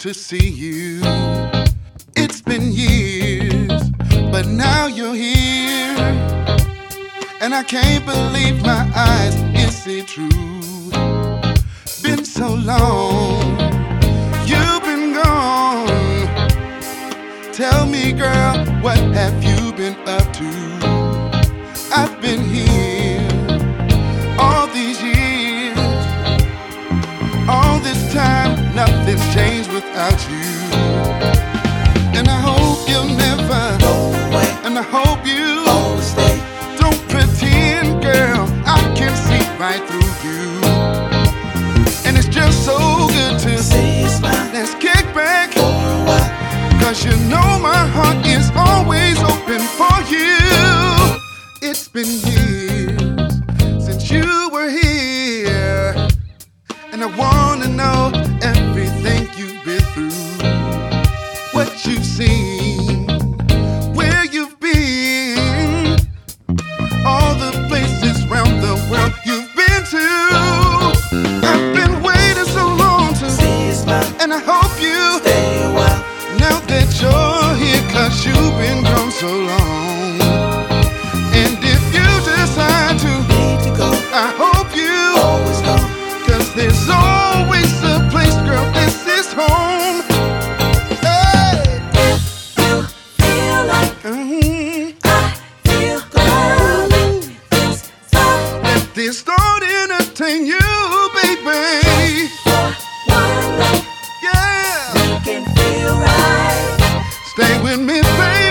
to see you. It's been years, but now you're here, and I can't believe my eyes. Is it true? Been so long, you've been gone. Tell me, girl, what have you been up to? I've been here all these years, all this time, nothing's changed without you. And I hope you'll never go away, and I hope you always stay. Don't pretend, girl, I can see right through you. And it's just so good to see you smile. Let's kick back for a while, 'cause you know my heart is always open for you. It's been years since you were here, and I wanna know everything you've been through, what you've seen, where you've been, all the places around the world you've been to. I've been waiting so long to see you smile, and I hope you stay a while. Now that you're here, 'cause you've been gone so long. And if you decide to need to go, I hope you always know, 'cause there's always a place, girl, this is home. Hey! You feel like I feel good. This thought Let this thought entertain you, baby. for one night Yeah! can feel right. Stay with me, baby.